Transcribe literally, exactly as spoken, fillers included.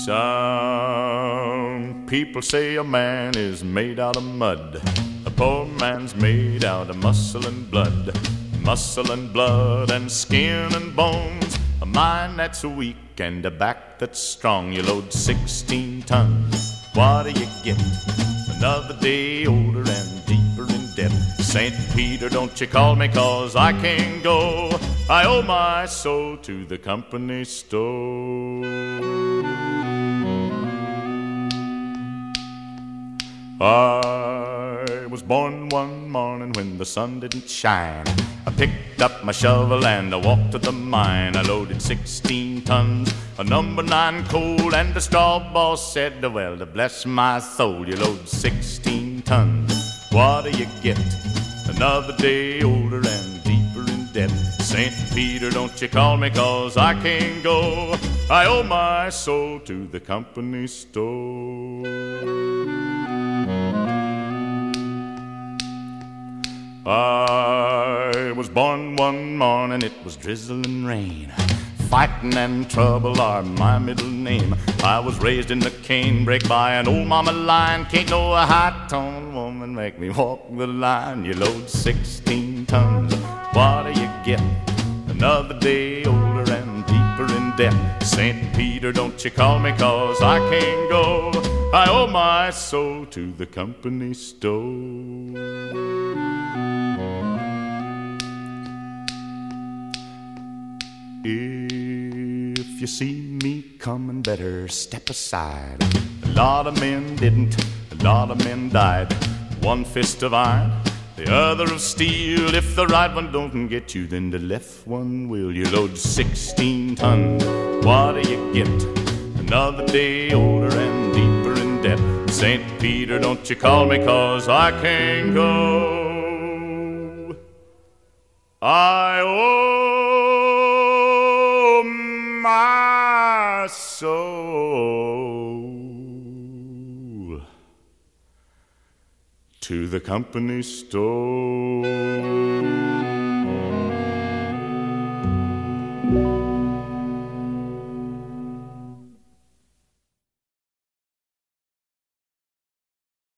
Some people say a man is made out of mud. A poor man's made out of muscle and blood. Muscle and blood and skin and bones. A mind that's weak and a back that's strong. You load sixteen tons. What do you get? Another day older and deeper in debt. Saint Peter, don't you call me, 'cause I can't go. I owe my soul to the company store. I was born one morning when the sun didn't shine. I picked up my shovel and I walked to the mine. I loaded sixteen tons of number nine coal, and the straw boss said, well, to bless my soul, you load sixteen tons. What do you get? Another day older and deeper in debt. Saint Peter, don't you call me, 'cause I can't go. I owe my soul to the company store. I was born one morning, it was drizzling rain. Fighting and trouble are my middle name. I was raised in the canebrake by an old mama lion. Can't no high-toned woman make me walk the line. You load sixteen tons, what do you get? Another day older and deeper in debt. Saint Peter, don't you call me, 'cause I can't go. I owe my soul to the company store. If you see me coming, better step aside. A lot of men didn't, a lot of men died. One fist of iron, the other of steel. If the right one don't get you, then the left one will. You load sixteen tons, what do you get? Another day older and deeper in debt. Saint Peter, don't you call me, 'cause I can't go. I owe my soul to the company store.